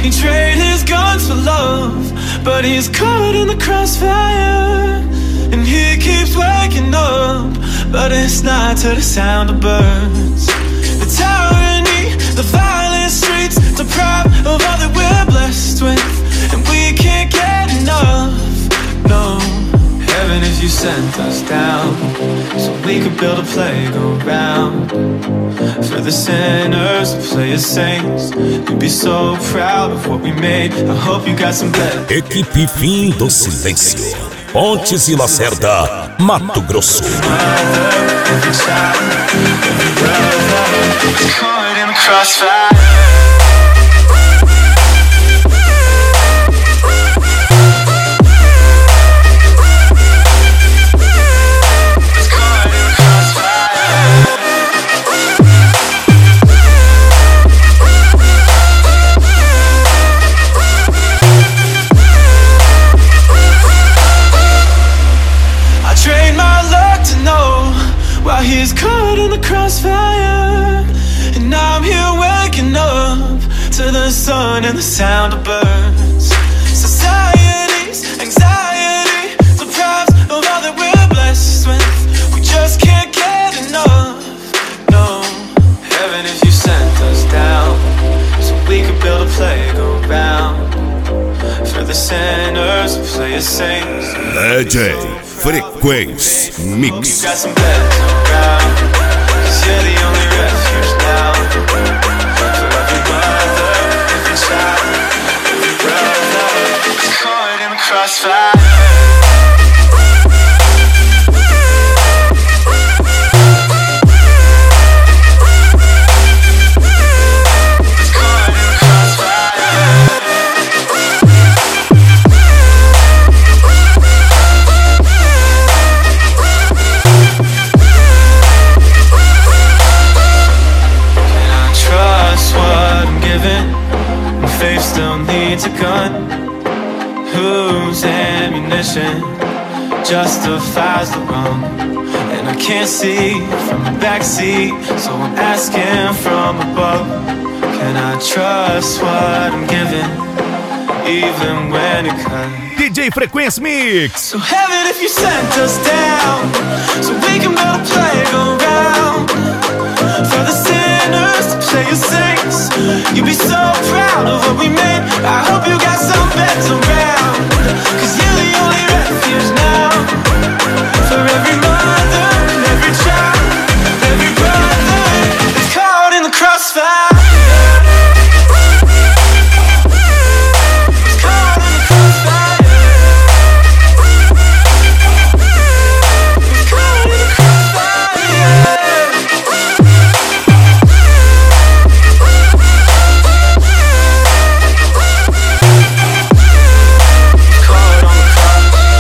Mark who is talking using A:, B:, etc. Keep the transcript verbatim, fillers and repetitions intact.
A: He traded his guns for love, but he's caught in the crossfire. And he keeps waking up, but it's not to the sound of birds. The tyranny, the violent streets, deprived of all that we're blessed with, and we can't get enough, no. Heaven if you sent us down, so we could build a playground for the sinners to play as saints. You'd be so proud of what we made. I hope you got some better.
B: Equipe Fim do Silêncio, Pontes e Lacerda, Mato Grosso.
A: Caught in the crossfire. He's caught in the crossfire, and I'm here waking up to the sun and the sound of birds. Society's anxiety deprives of all that we're blessed with. We just can't get enough, no. Heaven if you sent us down, so we could build a playground for the sinners who play as saints.
B: D J Frequência Mix.
A: Got some beds around, 'cause you're the only refuge now. For every mother, every child, every brother is caught in the crossfire. Faith still needs a gun. Whose ammunition justifies the wrong? And I can't see from the backseat, so I'm asking from above. Can I trust what I'm giving, even when it cuts?
B: D J Frequência Mix.
A: So heaven if you sent us down, so we can build a playground